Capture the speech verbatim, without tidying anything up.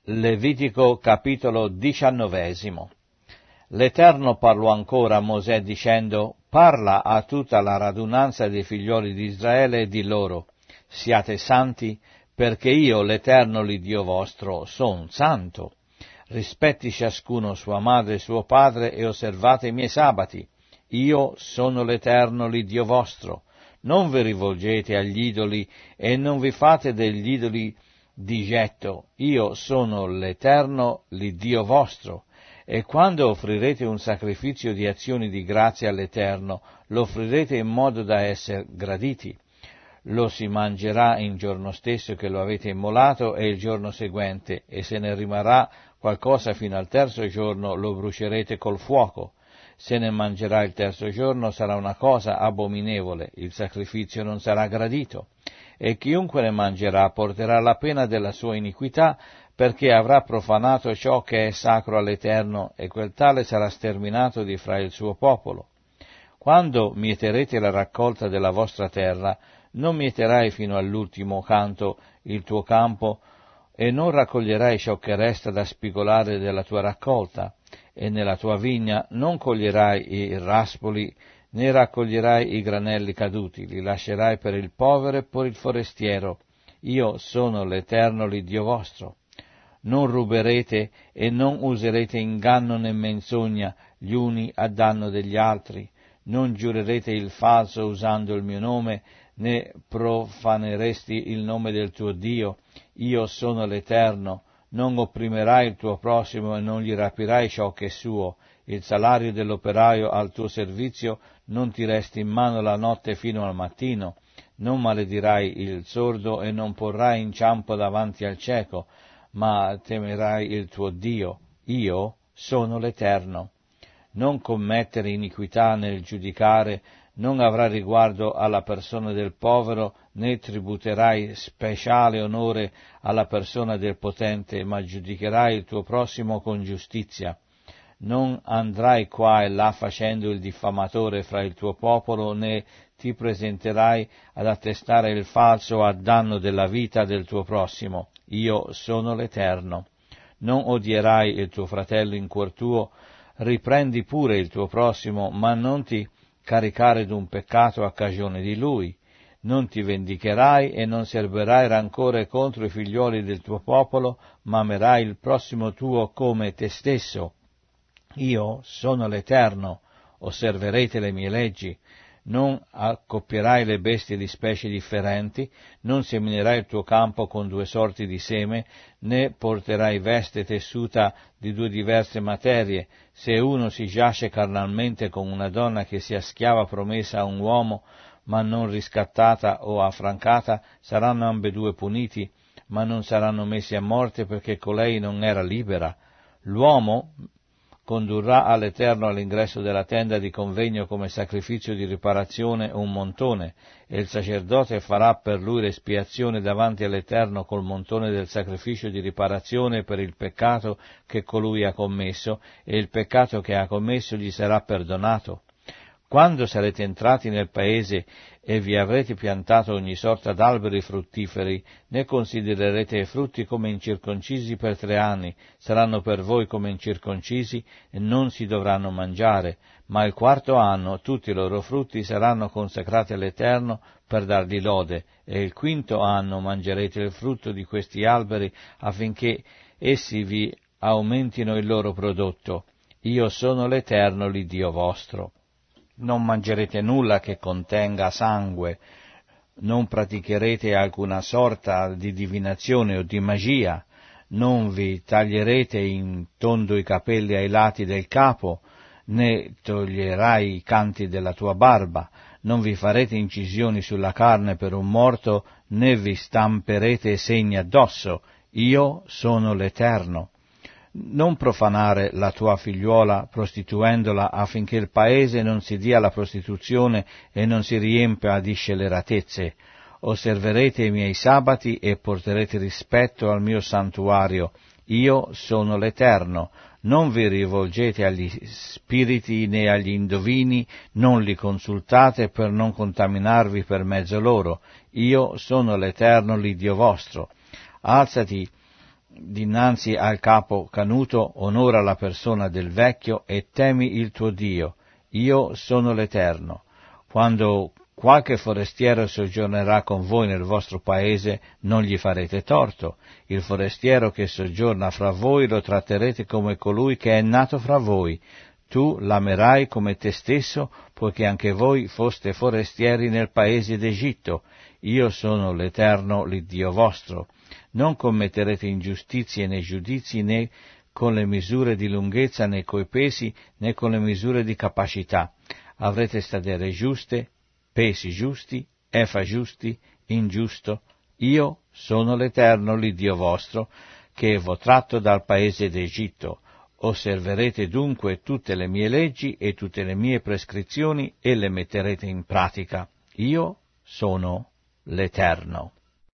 Levitico capitolo diciannovesimo. L'Eterno parlò ancora a Mosè dicendo: parla a tutta la radunanza dei figlioli di Israele e di loro: siate santi, perché io, l'Eterno l'Iddio vostro, son santo. Rispetti ciascuno sua madre e suo padre e osservate i miei sabati. Io sono l'Eterno l'Iddio vostro. Non vi rivolgete agli idoli e non vi fate degli idoli di getto. Io sono l'Eterno l'Iddio vostro. E quando offrirete un sacrificio di azioni di grazia all'Eterno, lo offrirete in modo da essere graditi. Lo si mangerà il giorno stesso che lo avete immolato e il giorno seguente, e se ne rimarrà qualcosa fino al terzo giorno lo brucerete col fuoco. Se ne mangerà il terzo giorno sarà una cosa abominevole, il sacrificio non sarà gradito, e chiunque ne mangerà porterà la pena della sua iniquità, perché avrà profanato ciò che è sacro all'Eterno, e quel tale sarà sterminato di fra il suo popolo. Quando mieterete la raccolta della vostra terra, non mieterai fino all'ultimo canto il tuo campo, e non raccoglierai ciò che resta da spigolare della tua raccolta, e nella tua vigna non coglierai i raspoli, né raccoglierai i granelli caduti, li lascerai per il povero e per il forestiero. Io sono l'Eterno l'Iddio vostro. Non ruberete e non userete inganno né menzogna gli uni a danno degli altri. Non giurerete il falso usando il mio nome, né profaneresti il nome del tuo Dio. Io sono l'Eterno. Non opprimerai il tuo prossimo e non gli rapirai ciò che è suo. Il salario dell'operaio al tuo servizio non ti resti in mano la notte fino al mattino. Non maledirai il sordo e non porrai inciampo davanti al cieco, ma temerai il tuo Dio. Io sono l'Eterno. Non commettere iniquità nel giudicare, non avrai riguardo alla persona del povero, né tributerai speciale onore alla persona del potente, ma giudicherai il tuo prossimo con giustizia. Non andrai qua e là facendo il diffamatore fra il tuo popolo, né ti presenterai ad attestare il falso a danno della vita del tuo prossimo. Io sono l'Eterno. Non odierai il tuo fratello in cuor tuo, riprendi pure il tuo prossimo, ma non ti caricare d'un peccato a cagione di lui. Non ti vendicherai e non serberai rancore contro i figlioli del tuo popolo, ma amerai il prossimo tuo come te stesso. Io sono l'Eterno. Osserverete le mie leggi. Non accoppierai le bestie di specie differenti, non seminerai il tuo campo con due sorti di seme, né porterai veste tessuta di due diverse materie. Se uno si giace carnalmente con una donna che sia schiava promessa a un uomo, ma non riscattata o affrancata, saranno ambedue puniti, ma non saranno messi a morte perché colei non era libera. L'uomo condurrà all'Eterno all'ingresso della tenda di convegno come sacrificio di riparazione un montone, e il sacerdote farà per lui l'espiazione davanti all'Eterno col montone del sacrificio di riparazione per il peccato che colui ha commesso, e il peccato che ha commesso gli sarà perdonato. Quando sarete entrati nel paese e vi avrete piantato ogni sorta d'alberi fruttiferi, ne considererete i frutti come incirconcisi per tre anni, saranno per voi come incirconcisi e non si dovranno mangiare, ma il quarto anno tutti i loro frutti saranno consacrati all'Eterno per dargli lode, e il quinto anno mangerete il frutto di questi alberi affinché essi vi aumentino il loro prodotto. Io sono l'Eterno l'Iddio vostro. Non mangerete nulla che contenga sangue, non praticherete alcuna sorta di divinazione o di magia, non vi taglierete in tondo i capelli ai lati del capo, né toglierai i canti della tua barba, non vi farete incisioni sulla carne per un morto, né vi stamperete segni addosso. Io sono l'Eterno. Non profanare la tua figliuola prostituendola affinché il paese non si dia alla prostituzione e non si riempia di scelleratezze. Osserverete i miei sabati e porterete rispetto al mio santuario. Io sono l'Eterno. Non vi rivolgete agli spiriti né agli indovini, non li consultate per non contaminarvi per mezzo loro. Io sono l'Eterno l'Iddio vostro. Alzati dinanzi al capo canuto, onora la persona del vecchio e temi il tuo Dio. Io sono l'Eterno. Quando qualche forestiero soggiornerà con voi nel vostro paese, non gli farete torto. Il forestiero che soggiorna fra voi lo tratterete come colui che è nato fra voi. Tu l'amerai come te stesso, poiché anche voi foste forestieri nel paese d'Egitto. Io sono l'Eterno, l'Iddio vostro. Non commetterete ingiustizie né giudizi né con le misure di lunghezza né coi pesi né con le misure di capacità. Avrete stadere giuste, pesi giusti, efa giusti, ingiusto. Io sono l'Eterno, l'Iddio vostro, che v'ho tratto dal paese d'Egitto. Osserverete dunque tutte le mie leggi e tutte le mie prescrizioni e le metterete in pratica. Io sono l'Eterno.